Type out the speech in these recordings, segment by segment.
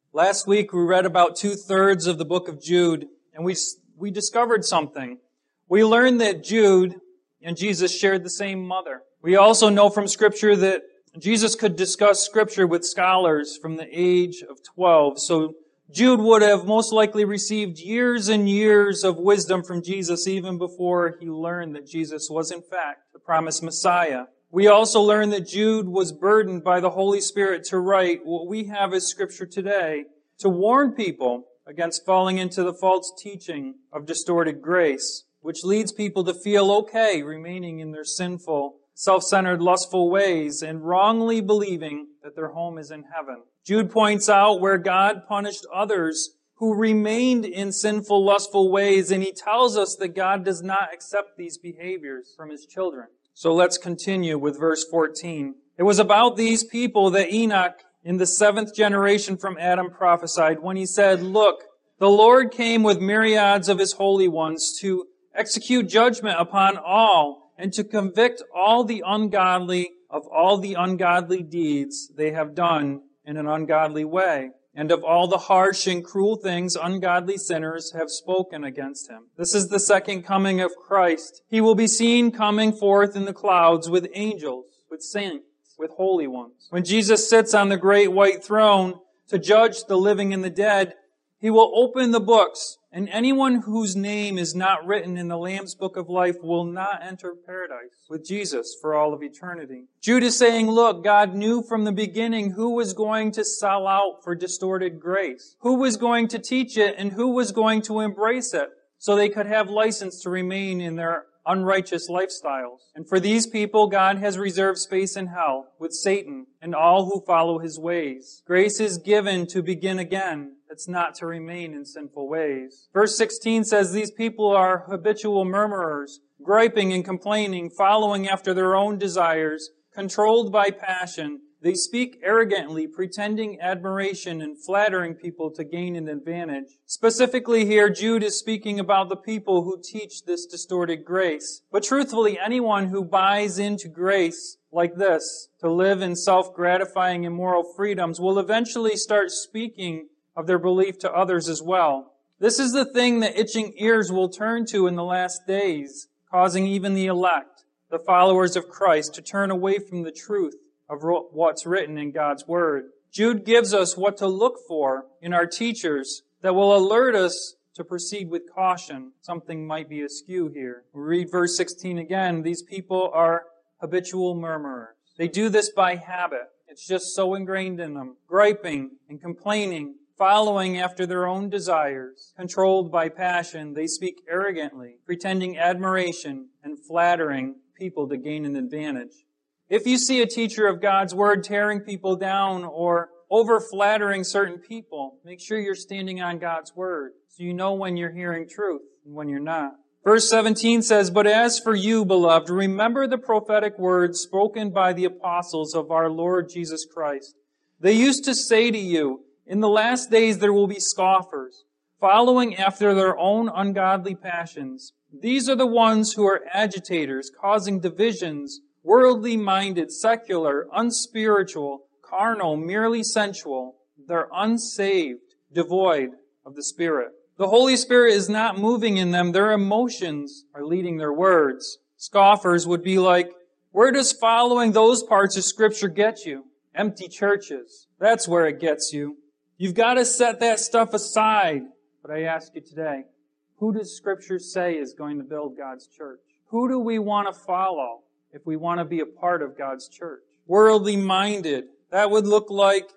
Last week we read about 2/3 of the book of Jude, and we discovered something. We learned that Jude and Jesus shared the same mother. We also know from Scripture that Jesus could discuss Scripture with scholars from the age of 12. So Jude would have most likely received years and years of wisdom from Jesus even before he learned that Jesus was in fact the promised Messiah. We also learn that Jude was burdened by the Holy Spirit to write what we have as Scripture today, to warn people against falling into the false teaching of distorted grace, which leads people to feel okay remaining in their sinful, self-centered, lustful ways and wrongly believing that their home is in heaven. Jude points out where God punished others who remained in sinful, lustful ways, and he tells us that God does not accept these behaviors from his children. So let's continue with verse 14. It was about these people that Enoch, in the 7th generation from Adam, prophesied when he said, "Look, the Lord came with myriads of his holy ones to execute judgment upon all and to convict all the ungodly of all the ungodly deeds they have done in an ungodly way, and of all the harsh and cruel things ungodly sinners have spoken against him." This is the second coming of Christ. He will be seen coming forth in the clouds with angels, with saints, with holy ones. When Jesus sits on the great white throne to judge the living and the dead, he will open the books, and anyone whose name is not written in the Lamb's book of life will not enter paradise with Jesus for all of eternity. Jude is saying, look, God knew from the beginning who was going to sell out for distorted grace, who was going to teach it, and who was going to embrace it, so they could have license to remain in their unrighteous lifestyles. And for these people, God has reserved space in hell with Satan and all who follow his ways. Grace is given to begin again. It's not to remain in sinful ways. Verse 16 says, these people are habitual murmurers, griping and complaining, following after their own desires, controlled by passion. They speak arrogantly, pretending admiration and flattering people to gain an advantage. Specifically here, Jude is speaking about the people who teach this distorted grace. But truthfully, anyone who buys into grace like this, to live in self-gratifying immoral freedoms, will eventually start speaking of their belief to others as well. This is the thing that itching ears will turn to in the last days, causing even the elect, the followers of Christ, to turn away from the truth of what's written in God's Word. Jude gives us what to look for in our teachers that will alert us to proceed with caution. Something might be askew here. We read verse 16 again. These people are habitual murmurers. They do this by habit. It's just so ingrained in them. Griping and complaining, following after their own desires, controlled by passion. They speak arrogantly, pretending admiration and flattering people to gain an advantage. If you see a teacher of God's Word tearing people down or over-flattering certain people, make sure you're standing on God's Word so you know when you're hearing truth and when you're not. Verse 17 says, "But as for you, beloved, remember the prophetic words spoken by the apostles of our Lord Jesus Christ. They used to say to you, in the last days there will be scoffers, following after their own ungodly passions. These are the ones who are agitators, causing divisions, worldly minded, secular, unspiritual, carnal, merely sensual. They're unsaved, devoid of the Spirit." The Holy Spirit is not moving in them. Their emotions are leading their words. Scoffers would be like, where does following those parts of Scripture get you? Empty churches. That's where it gets you. You've got to set that stuff aside. But I ask you today, who does Scripture say is going to build God's church? Who do we want to follow if we want to be a part of God's church? Worldly minded. That would look like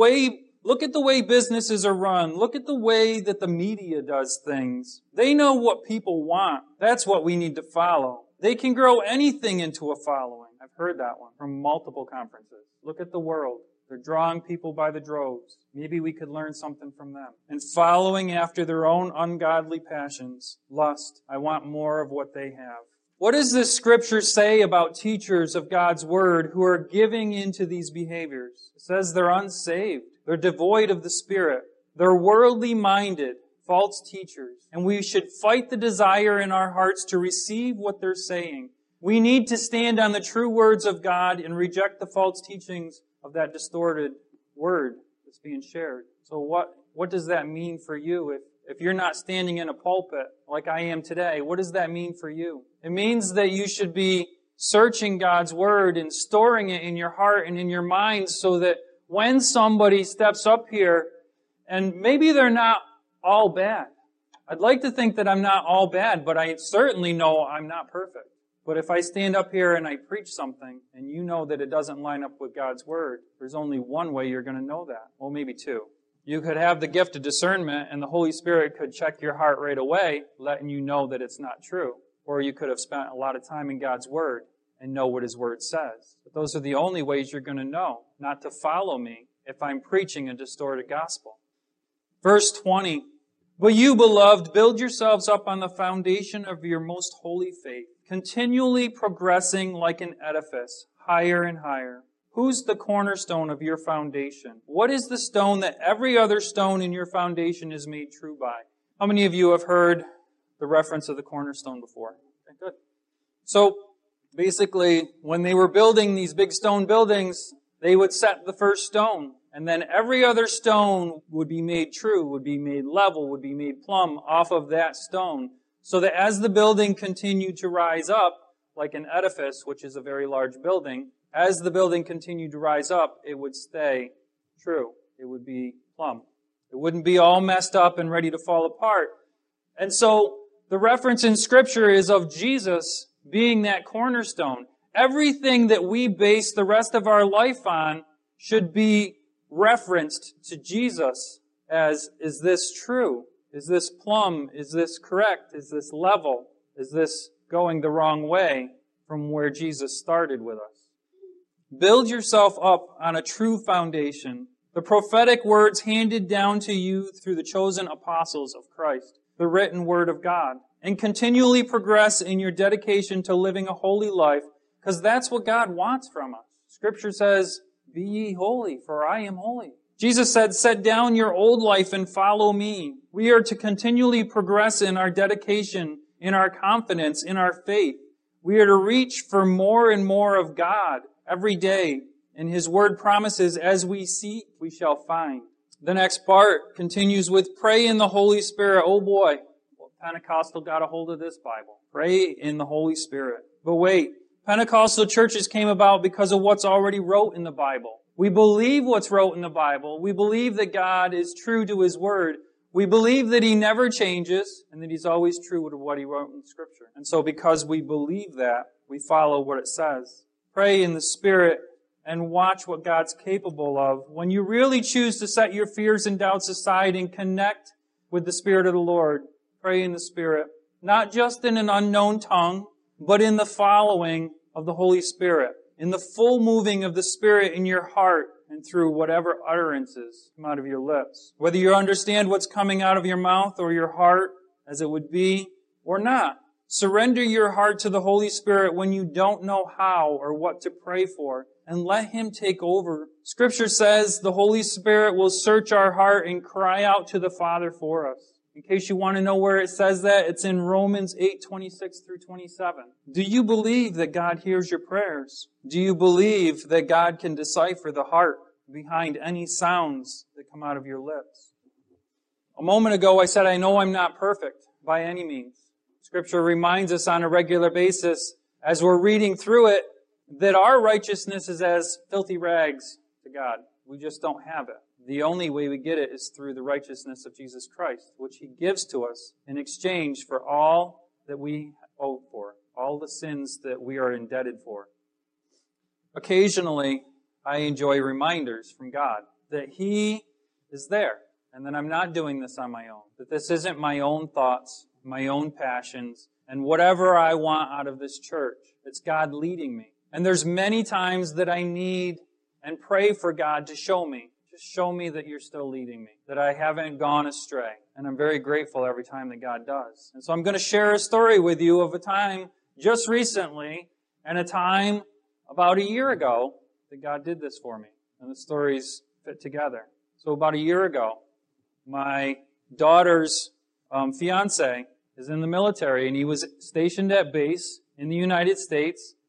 look at the way businesses are run. Look at the way that the media does things. They know what people want. That's what we need to follow. They can grow anything into a following. I've heard that one from multiple conferences. Look at the world. They're drawing people by the droves. Maybe we could learn something from them. And following after their own ungodly passions, lust. I want more of what they have. What does this Scripture say about teachers of God's Word who are giving into these behaviors? It says they're unsaved. They're devoid of the Spirit. They're worldly minded, false teachers. And we should fight the desire in our hearts to receive what they're saying. We need to stand on the true words of God and reject the false teachings of that distorted word, this being shared. So what does that mean for you? If you're not standing in a pulpit like I am today, what does that mean for you? It means that you should be searching God's Word and storing it in your heart and in your mind so that when somebody steps up here, and maybe they're not all bad. I'd like to think that I'm not all bad, but I certainly know I'm not perfect. But if I stand up here and I preach something, and you know that it doesn't line up with God's Word, there's only one way you're going to know that. Well, maybe two. You could have the gift of discernment, and the Holy Spirit could check your heart right away, letting you know that it's not true. Or you could have spent a lot of time in God's Word and know what His Word says. But those are the only ways you're going to know not to follow me if I'm preaching a distorted gospel. Verse 20, "But you, beloved, build yourselves up on the foundation of your most holy faith, continually progressing like an edifice, higher and higher. Who's the cornerstone of your foundation? What is the stone that every other stone in your foundation is made true by?" How many of you have heard the reference of the cornerstone before? Okay, good. So, basically, when they were building these big stone buildings, they would set the first stone. And then every other stone would be made true, would be made level, would be made plumb off of that stone. So that as the building continued to rise up, like an edifice, which is a very large building, as the building continued to rise up, it would stay true. It would be plumb. It wouldn't be all messed up and ready to fall apart. And so the reference in Scripture is of Jesus being that cornerstone. Everything that we base the rest of our life on should be referenced to Jesus as, is this true? Is this plumb? Is this correct? Is this level? Is this going the wrong way from where Jesus started with us? Build yourself up on a true foundation, the prophetic words handed down to you through the chosen apostles of Christ, the written Word of God, and continually progress in your dedication to living a holy life, because that's what God wants from us. Scripture says, "Be ye holy, for I am holy." Jesus said, "Set down your old life and follow me." We are to continually progress in our dedication, in our confidence, in our faith. We are to reach for more and more of God every day. And His Word promises, as we seek, we shall find. The next part continues with, "Pray in the Holy Spirit." Oh boy, well, Pentecostal got a hold of this Bible. Pray in the Holy Spirit. But wait, Pentecostal churches came about because of what's already wrote in the Bible. We believe what's wrote in the Bible. We believe that God is true to His Word. We believe that He never changes and that He's always true to what He wrote in Scripture. And so because we believe that, we follow what it says. Pray in the Spirit and watch what God's capable of. When you really choose to set your fears and doubts aside and connect with the Spirit of the Lord, pray in the Spirit. Not just in an unknown tongue, but in the following of the Holy Spirit, in the full moving of the Spirit in your heart and through whatever utterances come out of your lips. Whether you understand what's coming out of your mouth or your heart, as it would be, or not. Surrender your heart to the Holy Spirit when you don't know how or what to pray for, and let Him take over. Scripture says the Holy Spirit will search our heart and cry out to the Father for us. In case you want to know where it says that, it's in Romans 8:26 through 27. Do you believe that God hears your prayers? Do you believe that God can decipher the heart behind any sounds that come out of your lips? A moment ago I said I know I'm not perfect by any means. Scripture reminds us on a regular basis as we're reading through it that our righteousness is as filthy rags to God. We just don't have it. The only way we get it is through the righteousness of Jesus Christ, which He gives to us in exchange for all that we owe for, all the sins that we are indebted for. Occasionally, I enjoy reminders from God that He is there, and that I'm not doing this on my own, that this isn't my own thoughts, my own passions, and whatever I want out of this church. It's God leading me. And there's many times that I need and pray for God to show me. Just show me that You're still leading me, that I haven't gone astray. And I'm very grateful every time that God does. And so I'm going to share a story with you of a time just recently and a time about a year ago that God did this for me. And the stories fit together. So about a year ago, my daughter's fiance is in the military, and he was stationed at base in the United States,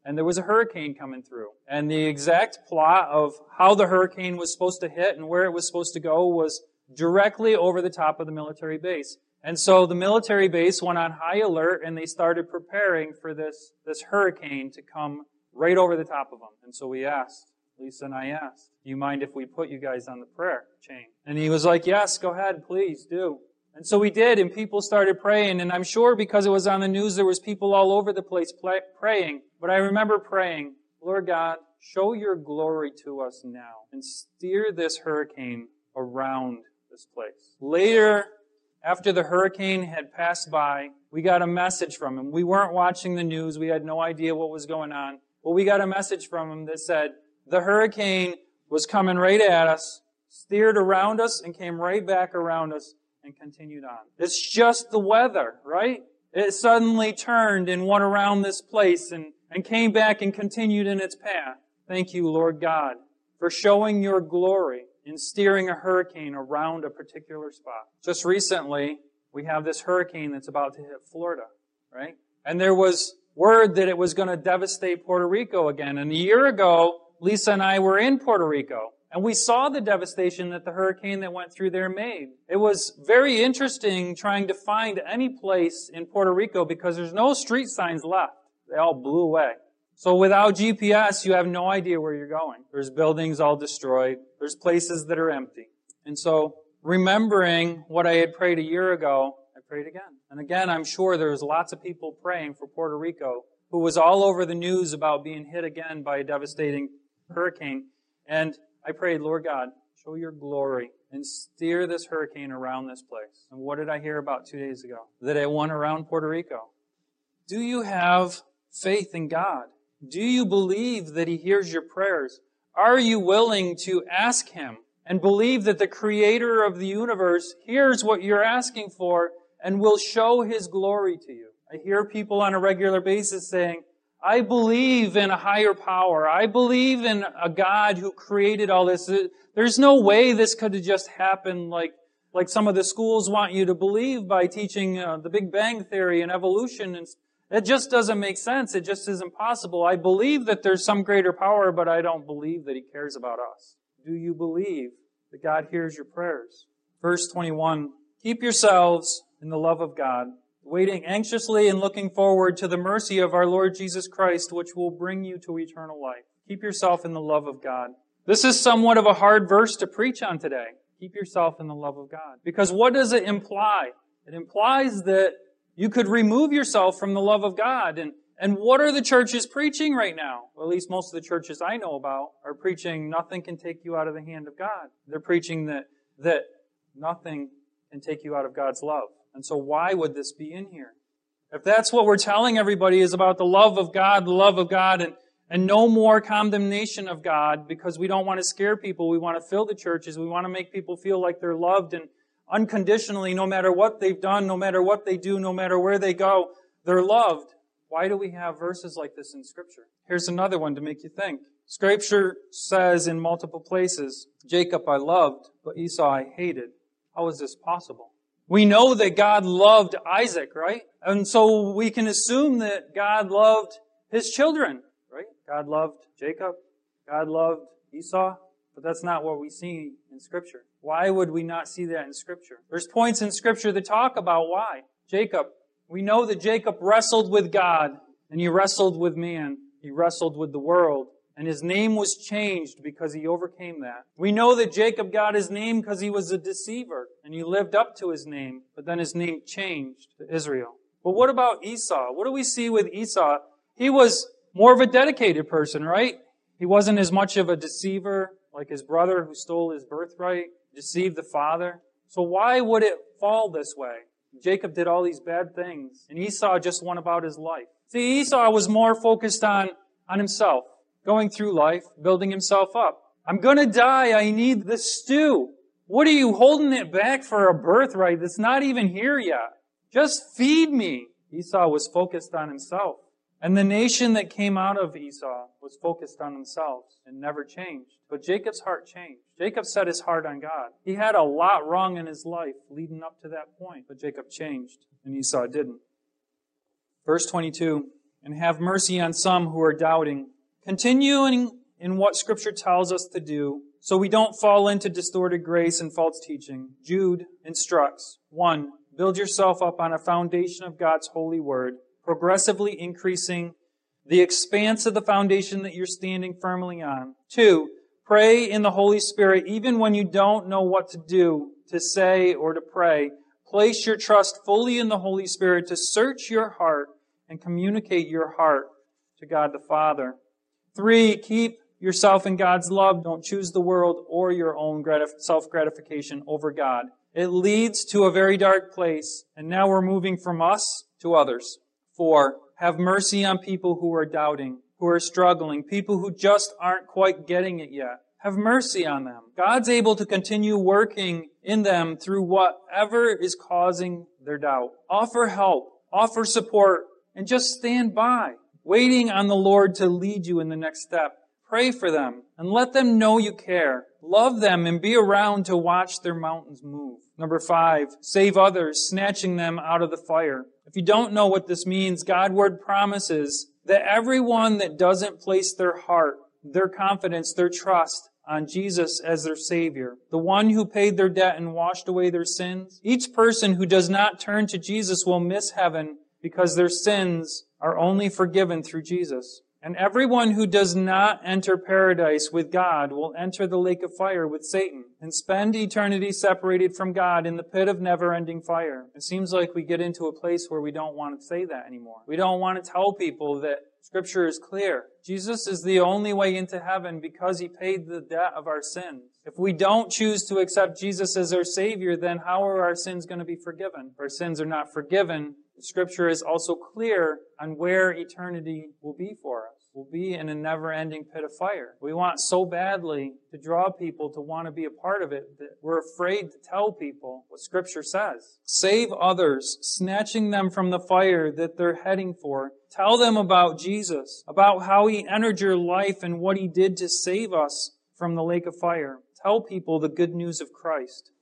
and there was a hurricane coming through. And the exact plot of how the hurricane was supposed to hit and where it was supposed to go was directly over the top of the military base. And so the military base went on high alert, and they started preparing for this hurricane to come right over the top of them. And so we asked, Lisa and I asked, do you mind if we put you guys on the prayer chain? And he was like, yes, go ahead, please do. And so we did, and people started praying, and I'm sure because it was on the news, there was people all over the place praying. But I remember praying, Lord God, show your glory to us now, and steer this hurricane around this place. Later, after the hurricane had passed by, we got a message from him. We weren't watching the news. We had no idea what was going on. But we got a message from him that said, the hurricane was coming right at us, steered around us, and came right back around us, and continued on. It's just the weather, right? It suddenly turned and went around this place and came back and continued in its path. Thank you, Lord God, for showing your glory in steering a hurricane around a particular spot. Just recently, we have this hurricane that's about to hit Florida, right? And there was word that it was going to devastate Puerto Rico again. And a year ago, Lisa and I were in Puerto Rico, and we saw the devastation that the hurricane that went through there made. It was very interesting trying to find any place in Puerto Rico because there's no street signs left. They all blew away. So without GPS, you have no idea where you're going. There's buildings all destroyed. There's places that are empty. And so, remembering what I had prayed a year ago, I prayed again. And again, I'm sure there was lots of people praying for Puerto Rico who was all over the news about being hit again by a devastating hurricane. And I prayed, Lord God, show your glory and steer this hurricane around this place. And what did I hear about 2 days ago? That it went around Puerto Rico. Do you have faith in God? Do you believe that He hears your prayers? Are you willing to ask Him and believe that the Creator of the universe hears what you're asking for and will show His glory to you? I hear people on a regular basis saying, I believe in a higher power. I believe in a God who created all this. There's no way this could have just happened like some of the schools want you to believe by teaching the Big Bang Theory and evolution. And it just doesn't make sense. It just isn't possible. I believe that there's some greater power, but I don't believe that He cares about us. Do you believe that God hears your prayers? Verse 21, keep yourselves in the love of God, waiting anxiously and looking forward to the mercy of our Lord Jesus Christ, which will bring you to eternal life. Keep yourself in the love of God. This is somewhat of a hard verse to preach on today. Keep yourself in the love of God. Because what does it imply? It implies that you could remove yourself from the love of God. And what are the churches preaching right now? Well, at least most of the churches I know about are preaching nothing can take you out of the hand of God. They're preaching that nothing can take you out of God's love. And so why would this be in here? If that's what we're telling everybody is about the love of God, and no more condemnation of God, because we don't want to scare people, we want to fill the churches, we want to make people feel like they're loved and unconditionally, no matter what they've done, no matter what they do, no matter where they go, they're loved. Why do we have verses like this in Scripture? Here's another one to make you think. Scripture says in multiple places, Jacob I loved, but Esau I hated. How is this possible? We know that God loved Isaac, right? And so we can assume that God loved His children, right? God loved Jacob. God loved Esau. But that's not what we see in Scripture. Why would we not see that in Scripture? There's points in Scripture that talk about why. Jacob. We know that Jacob wrestled with God, and he wrestled with man. He wrestled with the world. And his name was changed because he overcame that. We know that Jacob got his name because he was a deceiver, and he lived up to his name, but then his name changed to Israel. But what about Esau? What do we see with Esau? He was more of a dedicated person, right? He wasn't as much of a deceiver like his brother who stole his birthright, deceived the father. So why would it fall this way? Jacob did all these bad things, and Esau just went about his life. See, Esau was more focused on himself, going through life, building himself up. I'm going to die. I need the stew. What are you holding it back for a birthright that's not even here yet? Just feed me. Esau was focused on himself. And the nation that came out of Esau was focused on themselves and never changed. But Jacob's heart changed. Jacob set his heart on God. He had a lot wrong in his life leading up to that point. But Jacob changed, and Esau didn't. Verse 22, and have mercy on some who are doubting. Continuing in what Scripture tells us to do, so we don't fall into distorted grace and false teaching, Jude instructs, 1. Build yourself up on a foundation of God's holy word, progressively increasing the expanse of the foundation that you're standing firmly on. 2. Pray in the Holy Spirit even when you don't know what to do, to say, or to pray. Place your trust fully in the Holy Spirit to search your heart and communicate your heart to God the Father. 3. Keep yourself in God's love. Don't choose the world or your own self-gratification over God. It leads to a very dark place, and now we're moving from us to others. 4. Have mercy on people who are doubting, who are struggling, people who just aren't quite getting it yet. Have mercy on them. God's able to continue working in them through whatever is causing their doubt. Offer help, offer support, and just stand by, waiting on the Lord to lead you in the next step. Pray for them and let them know you care. Love them and be around to watch their mountains move. 5, save others, snatching them out of the fire. If you don't know what this means, God's word promises that everyone that doesn't place their heart, their confidence, their trust on Jesus as their Savior, the one who paid their debt and washed away their sins, each person who does not turn to Jesus will miss heaven because their sins are only forgiven through Jesus. And everyone who does not enter paradise with God will enter the lake of fire with Satan and spend eternity separated from God in the pit of never-ending fire. It seems like we get into a place where we don't want to say that anymore. We don't want to tell people that Scripture is clear. Jesus is the only way into heaven because He paid the debt of our sins. If we don't choose to accept Jesus as our Savior, then how are our sins going to be forgiven? If our sins are not forgiven, Scripture is also clear on where eternity will be for us. We'll be in a never-ending pit of fire. We want so badly to draw people to want to be a part of it that we're afraid to tell people what Scripture says. Save others, snatching them from the fire that they're heading for. Tell them about Jesus, about how He entered your life and what He did to save us from the lake of fire. Tell people the good news of Christ.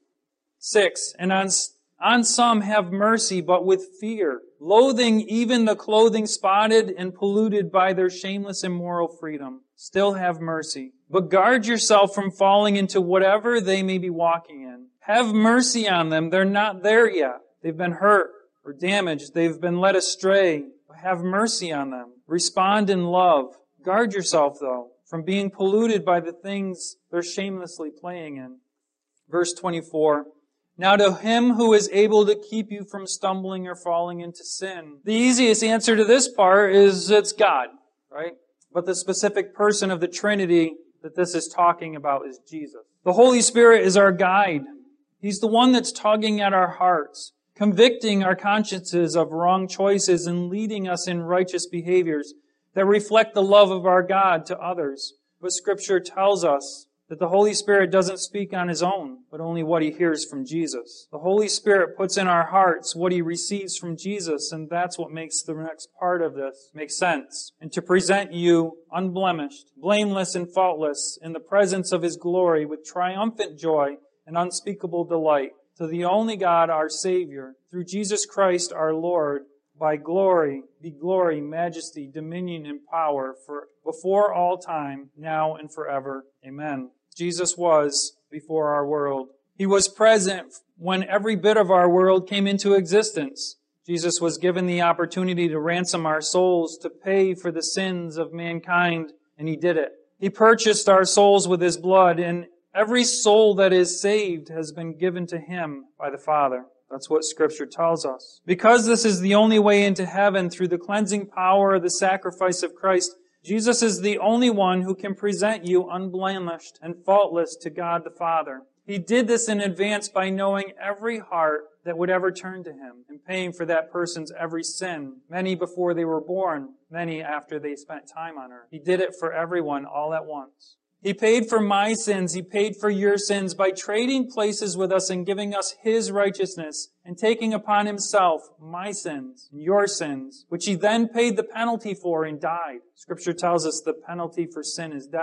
6, and on some have mercy, but with fear, loathing even the clothing spotted and polluted by their shameless immoral freedom. Still have mercy. But guard yourself from falling into whatever they may be walking in. Have mercy on them. They're not there yet. They've been hurt or damaged. They've been led astray. Have mercy on them. Respond in love. Guard yourself, though, from being polluted by the things they're shamelessly playing in. Verse 24. Now to Him who is able to keep you from stumbling or falling into sin. The easiest answer to this part is it's God, right? But the specific person of the Trinity that this is talking about is Jesus. The Holy Spirit is our guide. He's the one that's tugging at our hearts, convicting our consciences of wrong choices and leading us in righteous behaviors that reflect the love of our God to others. But Scripture tells us that the Holy Spirit doesn't speak on His own, but only what He hears from Jesus. The Holy Spirit puts in our hearts what He receives from Jesus, and that's what makes the next part of this make sense. And to present you unblemished, blameless, and faultless in the presence of His glory with triumphant joy and unspeakable delight, to the only God, our Savior, through Jesus Christ our Lord, by glory, be glory, majesty, dominion, and power for before all time, now and forever. Amen. Jesus was before our world. He was present when every bit of our world came into existence. Jesus was given the opportunity to ransom our souls, to pay for the sins of mankind, and He did it. He purchased our souls with His blood, and every soul that is saved has been given to Him by the Father. That's what Scripture tells us. Because this is the only way into heaven through the cleansing power of the sacrifice of Christ, Jesus is the only one who can present you unblemished and faultless to God the Father. He did this in advance by knowing every heart that would ever turn to Him and paying for that person's every sin, many before they were born, many after they spent time on earth. He did it for everyone all at once. He paid for my sins. He paid for your sins by trading places with us and giving us His righteousness and taking upon Himself my sins and your sins, which He then paid the penalty for and died. Scripture tells us the penalty for sin is death.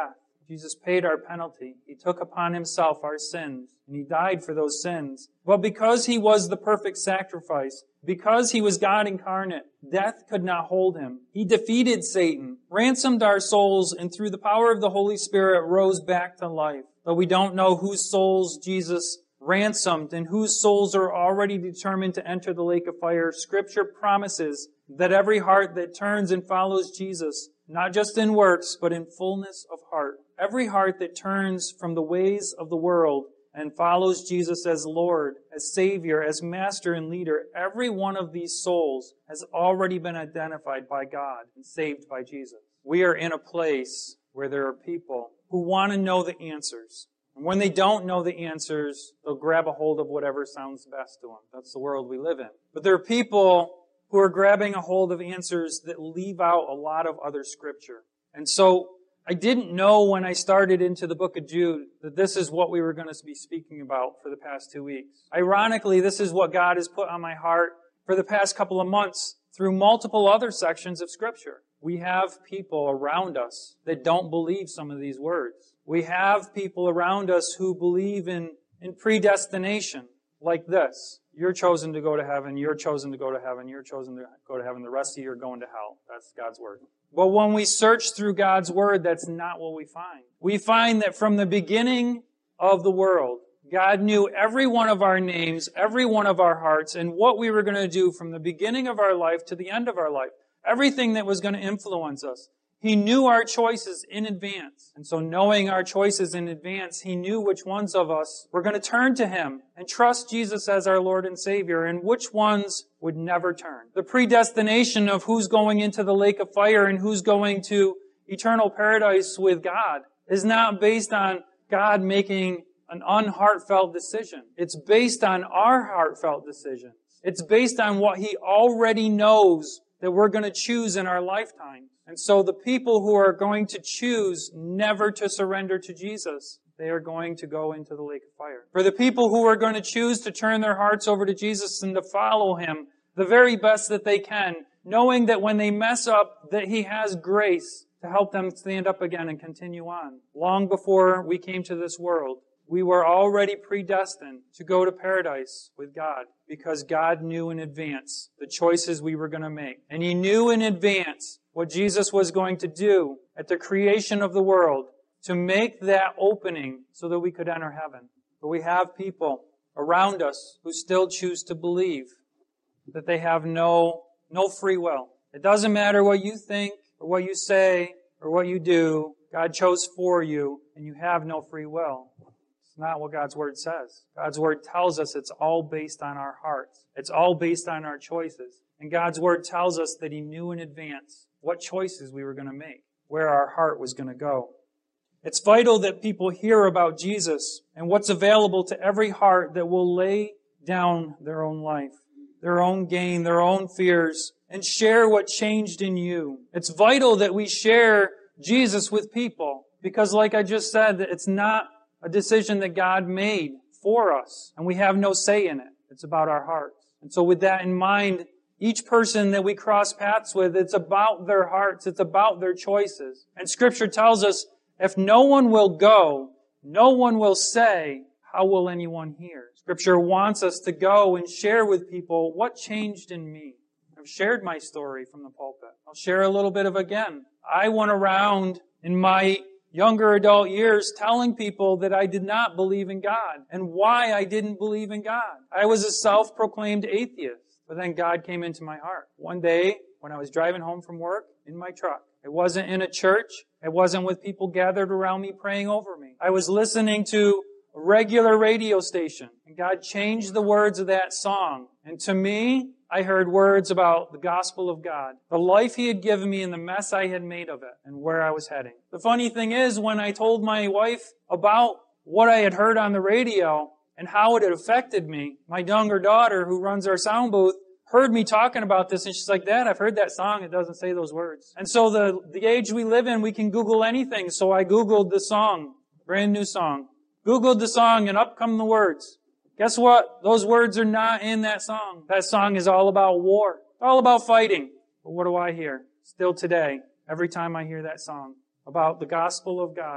Jesus paid our penalty. He took upon himself our sins, and he died for those sins. But because he was the perfect sacrifice, because he was God incarnate, death could not hold him. He defeated Satan, ransomed our souls, and through the power of the Holy Spirit rose back to life. Though we don't know whose souls Jesus ransomed and whose souls are already determined to enter the lake of fire, Scripture promises that every heart that turns and follows Jesus, not just in works, but in fullness of heart, every heart that turns from the ways of the world and follows Jesus as Lord, as Savior, as Master and Leader, every one of these souls has already been identified by God and saved by Jesus. We are in a place where there are people who want to know the answers. And when they don't know the answers, they'll grab a hold of whatever sounds best to them. That's the world we live in. But there are people who are grabbing a hold of answers that leave out a lot of other Scripture. And so I didn't know when I started into the book of Jude that this is what we were going to be speaking about for the past 2 weeks. Ironically, this is what God has put on my heart for the past couple of months through multiple other sections of Scripture. We have people around us that don't believe some of these words. We have people around us who believe in predestination, like this. You're chosen to go to heaven, you're chosen to go to heaven, you're chosen to go to heaven, the rest of you are going to hell. That's God's Word. But when we search through God's Word, that's not what we find. We find that from the beginning of the world, God knew every one of our names, every one of our hearts, and what we were going to do from the beginning of our life to the end of our life. Everything that was going to influence us. He knew our choices in advance. And so knowing our choices in advance, He knew which ones of us were going to turn to Him and trust Jesus as our Lord and Savior, and which ones would never turn. The predestination of who's going into the lake of fire and who's going to eternal paradise with God is not based on God making an unheartfelt decision. It's based on our heartfelt decisions. It's based on what He already knows that we're going to choose in our lifetime. And so the people who are going to choose never to surrender to Jesus, they are going to go into the lake of fire. For the people who are going to choose to turn their hearts over to Jesus and to follow Him the very best that they can, knowing that when they mess up, that He has grace to help them stand up again and continue on. Long before we came to this world, we were already predestined to go to paradise with God because God knew in advance the choices we were going to make. And He knew in advance what Jesus was going to do at the creation of the world to make that opening so that we could enter heaven. But we have people around us who still choose to believe that they have no free will. It doesn't matter what you think or what you say or what you do. God chose for you and you have no free will. Not what God's Word says. God's Word tells us it's all based on our hearts. It's all based on our choices. And God's Word tells us that He knew in advance what choices we were going to make, where our heart was going to go. It's vital that people hear about Jesus and what's available to every heart that will lay down their own life, their own gain, their own fears, and share what changed in you. It's vital that we share Jesus with people because, like I just said, it's not a decision that God made for us, and we have no say in it. It's about our hearts. And so with that in mind, each person that we cross paths with, it's about their hearts. It's about their choices. And Scripture tells us, if no one will go, no one will say, how will anyone hear? Scripture wants us to go and share with people what changed in me. I've shared my story from the pulpit. I'll share a little bit of again. I went around in my younger adult years telling people that I did not believe in God and why I didn't believe in God. I was a self-proclaimed atheist, but then God came into my heart. One day, when I was driving home from work in my truck, it wasn't in a church. It wasn't with people gathered around me praying over me. I was listening to a regular radio station, and God changed the words of that song. And to me, I heard words about the gospel of God, the life He had given me and the mess I had made of it and where I was heading. The funny thing is, when I told my wife about what I had heard on the radio and how it had affected me, my younger daughter, who runs our sound booth, heard me talking about this, and she's like, Dad, I've heard that song. It doesn't say those words. And so the age we live in, we can Google anything. So I Googled the song, brand new song. Googled the song, and up come the words. Guess what? Those words are not in that song. That song is all about war. All about fighting. But what do I hear? Still today, every time I hear that song about the gospel of God,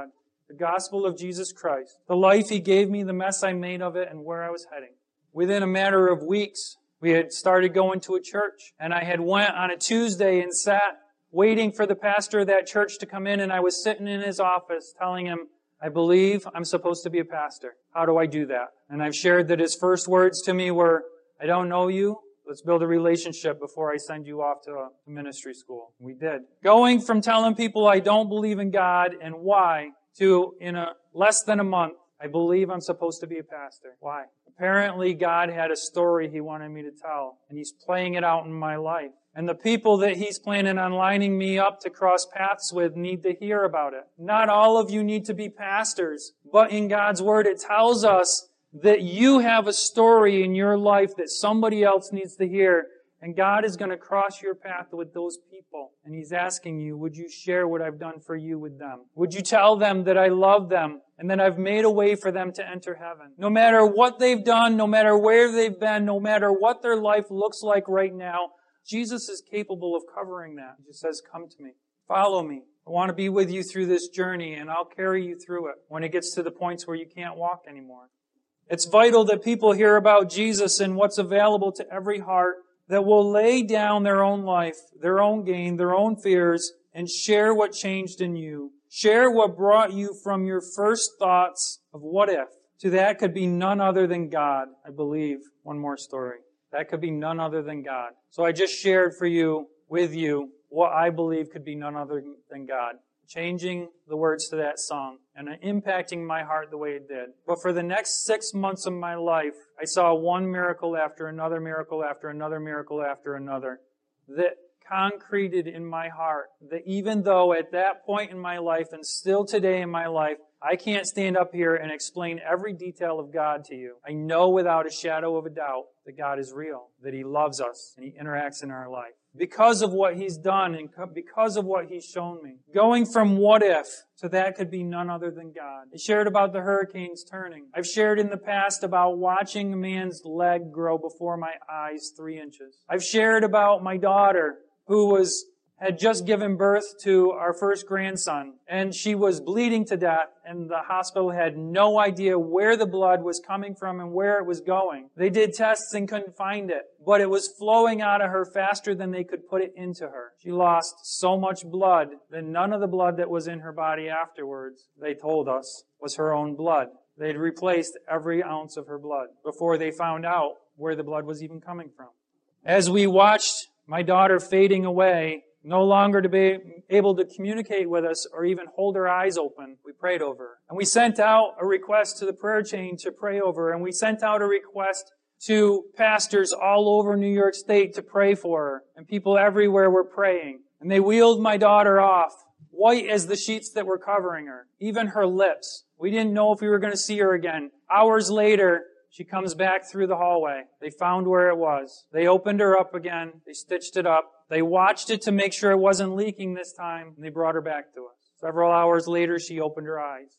The gospel of Jesus Christ. The life He gave me, the mess I made of it, and where I was heading. Within a matter of weeks, we had started going to a church. And I had went on a Tuesday and sat waiting for the pastor of that church to come in, and I was sitting in his office telling him, I believe I'm supposed to be a pastor. How do I do that? And I've shared that his first words to me were, I don't know you. Let's build a relationship before I send you off to a ministry school. We did. Going from telling people I don't believe in God and why to, in less than a month, I believe I'm supposed to be a pastor. Why? Apparently God had a story He wanted me to tell, and He's playing it out in my life. And the people that He's planning on lining me up to cross paths with need to hear about it. Not all of you need to be pastors, but in God's Word it tells us that you have a story in your life that somebody else needs to hear, and God is going to cross your path with those people. And He's asking you, would you share what I've done for you with them? Would you tell them that I love them and that I've made a way for them to enter heaven? No matter what they've done, no matter where they've been, no matter what their life looks like right now, Jesus is capable of covering that. He just says, come to me. Follow me. I want to be with you through this journey, and I'll carry you through it when it gets to the points where you can't walk anymore. It's vital that people hear about Jesus and what's available to every heart that will lay down their own life, their own gain, their own fears, and share what changed in you. Share what brought you from your first thoughts of what if to that could be none other than God. I believe. One more story. That could be none other than God. So I just shared for you, with you, what I believe could be none other than God. Changing the words to that song and impacting my heart the way it did. But for the next 6 months of my life, I saw one miracle after another miracle after another miracle after another that concreted in my heart that even though at that point in my life and still today in my life, I can't stand up here and explain every detail of God to you. I know without a shadow of a doubt that God is real, that He loves us, and He interacts in our life. Because of what He's done and because of what He's shown me. Going from what if to that could be none other than God. I shared about the hurricanes turning. I've shared in the past about watching a man's leg grow before my eyes 3 inches. I've shared about my daughter who had just given birth to our first grandson, and she was bleeding to death, and the hospital had no idea where the blood was coming from and where it was going. They did tests and couldn't find it, but it was flowing out of her faster than they could put it into her. She lost so much blood that none of the blood that was in her body afterwards, they told us, was her own blood. They'd replaced every ounce of her blood before they found out where the blood was even coming from. As we watched my daughter fading away, no longer to be able to communicate with us or even hold her eyes open, we prayed over her. And we sent out a request to the prayer chain to pray over her. And we sent out a request to pastors all over New York State to pray for her. And people everywhere were praying. And they wheeled my daughter off, white as the sheets that were covering her. Even her lips. We didn't know if we were going to see her again. Hours later, she comes back through the hallway. They found where it was. They opened her up again. They stitched it up. They watched it to make sure it wasn't leaking this time, and they brought her back to us. Several hours later, she opened her eyes.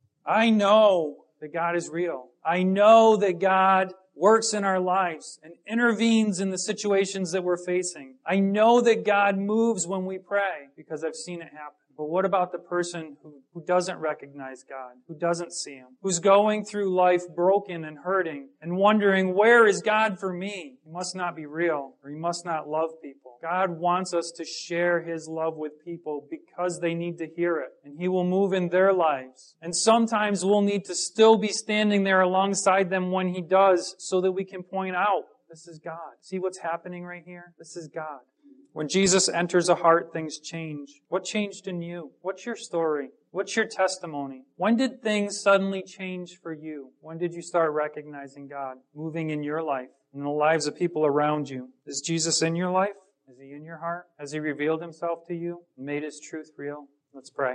I know that God is real. I know that God works in our lives and intervenes in the situations that we're facing. I know that God moves when we pray because I've seen it happen. But what about the person who doesn't recognize God, who doesn't see Him, who's going through life broken and hurting and wondering, where is God for me? He must not be real, or He must not love people. God wants us to share His love with people because they need to hear it, and He will move in their lives. And sometimes we'll need to still be standing there alongside them when He does so that we can point out, this is God. See what's happening right here? This is God. When Jesus enters a heart, things change. What changed in you? What's your story? What's your testimony? When did things suddenly change for you? When did you start recognizing God moving in your life, in the lives of people around you? Is Jesus in your life? Is He in your heart? Has He revealed Himself to you and made His truth real? Let's pray.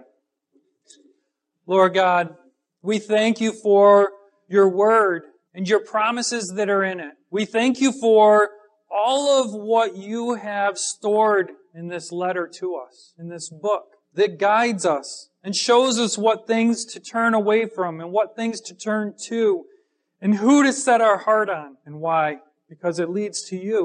Lord God, we thank You for Your Word and Your promises that are in it. We thank You for all of what You have stored in this letter to us, in this book, that guides us and shows us what things to turn away from and what things to turn to and who to set our heart on and why. Because it leads to You.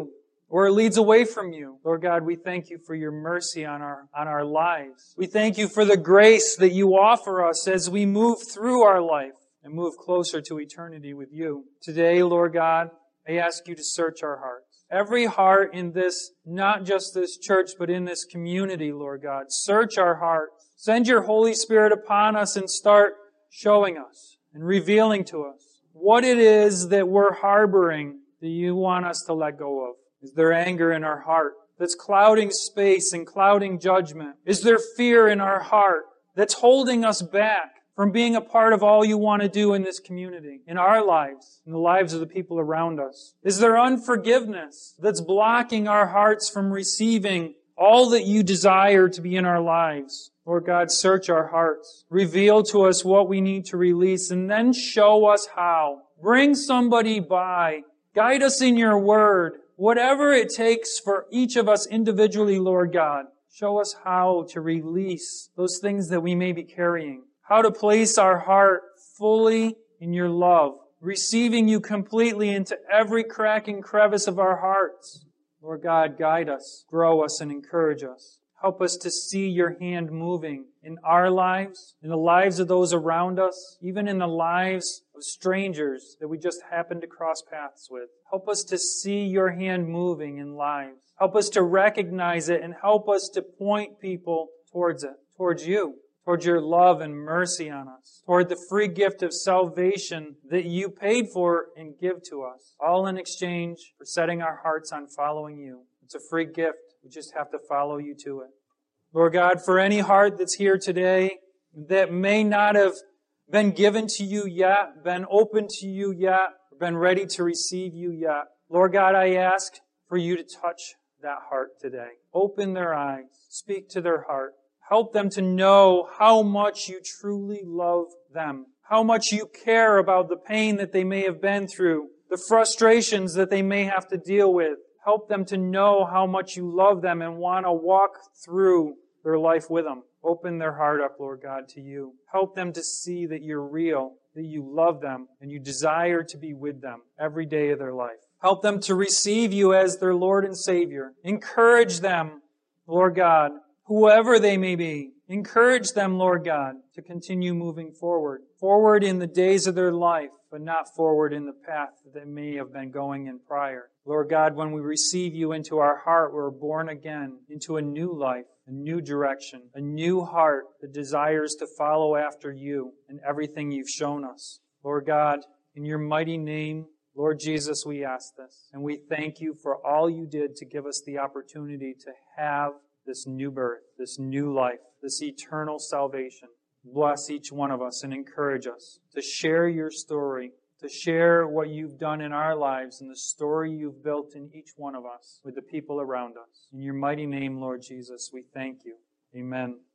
or it leads away from you. Lord God, we thank you for your mercy on our lives. We thank you for the grace that you offer us as we move through our life and move closer to eternity with you. Today, Lord God, I ask you to search our hearts. Every heart in this, not just this church, but in this community, Lord God. Search our hearts. Send your Holy Spirit upon us and start showing us and revealing to us what it is that we're harboring that you want us to let go of. Is there anger in our heart that's clouding space and clouding judgment? Is there fear in our heart that's holding us back from being a part of all you want to do in this community, in our lives, in the lives of the people around us? Is there unforgiveness that's blocking our hearts from receiving all that you desire to be in our lives? Lord God, search our hearts. Reveal to us what we need to release, and then show us how. Bring somebody by. Guide us in your word. Whatever it takes for each of us individually, Lord God, show us how to release those things that we may be carrying. How to place our heart fully in your love, receiving you completely into every crack and crevice of our hearts. Lord God, guide us, grow us, and encourage us. Help us to see your hand moving in our lives, in the lives of those around us, even in the lives of strangers that we just happen to cross paths with. Help us to see your hand moving in lives. Help us to recognize it and help us to point people towards it, towards you, towards your love and mercy on us, toward the free gift of salvation that you paid for and give to us, all in exchange for setting our hearts on following you. It's a free gift. We just have to follow you to it. Lord God, for any heart that's here today that may not have been given to you yet, been open to you yet, been ready to receive you yet, Lord God, I ask for you to touch that heart today. Open their eyes. Speak to their heart. Help them to know how much you truly love them, how much you care about the pain that they may have been through, the frustrations that they may have to deal with. Help them to know how much you love them and want to walk through their life with them. Open their heart up, Lord God, to you. Help them to see that you're real, that you love them, and you desire to be with them every day of their life. Help them to receive you as their Lord and Savior. Encourage them, Lord God, whoever they may be. Encourage them, Lord God, to continue moving forward. Forward in the days of their life, but not forward in the path that they may have been going in prior. Lord God, when we receive you into our heart, we're born again into a new life, a new direction, a new heart that desires to follow after you and everything you've shown us. Lord God, in your mighty name, Lord Jesus, we ask this. And we thank you for all you did to give us the opportunity to have this new birth, this new life, this eternal salvation. Bless each one of us and encourage us to share your story, to share what you've done in our lives and the story you've built in each one of us with the people around us. In your mighty name, Lord Jesus, we thank you. Amen.